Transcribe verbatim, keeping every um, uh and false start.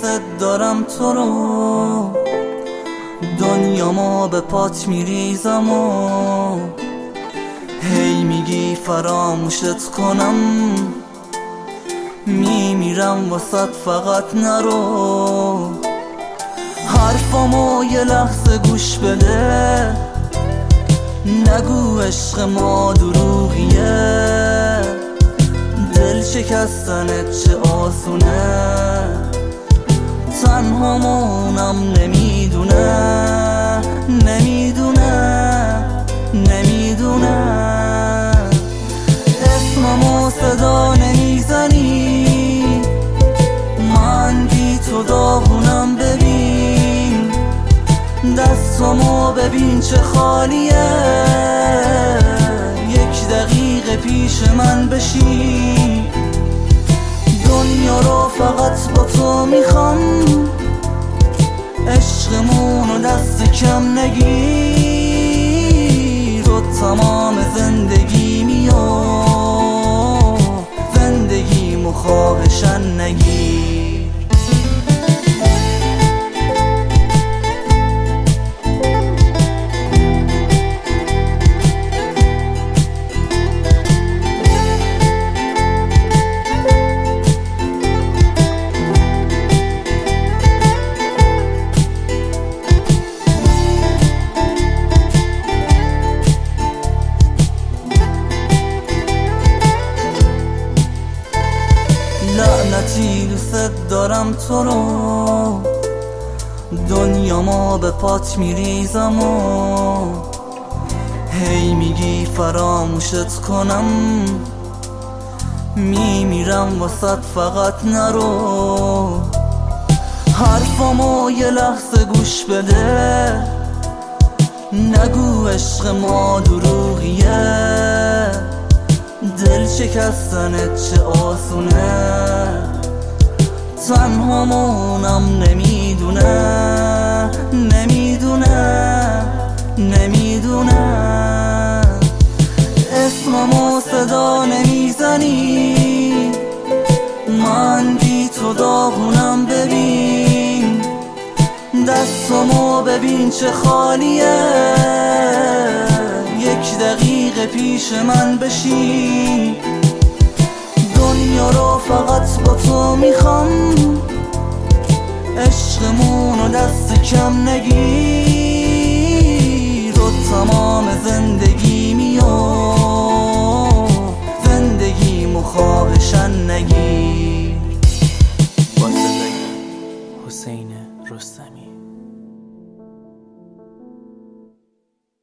دوست دارم تو رو، دنیامو به پات میریزم و هی میگی فراموشت کنم، میمیرم واسط فقط نرو. حرفامو یه لحظه گوش بده، نگو عشق ما دروغیه، دل شکستنت چه آسونه، تنها مونم نمیدونه نمیدونه نمیدونه. اسممو صدا نمیزنی، من بی تو داغونم، ببین دستامو ببین چه خالیه، یک دقیقه پیش من بشین، دنیا رو فقط با تو میخوام، عشقمونو دست کم نگیر، تو تمام زندگیمی و زندگیمو خواهشن نگیر. لعنتی دوست دارم تو رو، دنیامو به پات میریزم و هی میگی فراموشت کنم، میمیرم واسط فقط نرو. حرفامو یه لحظه گوش بده، نگو عشق ما دروغیه، دل شکستنت چه آسونه، تنها مونم نمیدونه نمیدونه نمیدونه. اسممو صدا نمیزنی، من بی تو داغونم، ببین دستامو ببین چه خالیه، یک دقیقه پیش من بشین، دنیا رو فقط با تو میخوام، عشقمونو دست کم نگیر، تو تمام زندگیمی و زندگیمو خواهشن نگیر. حسینه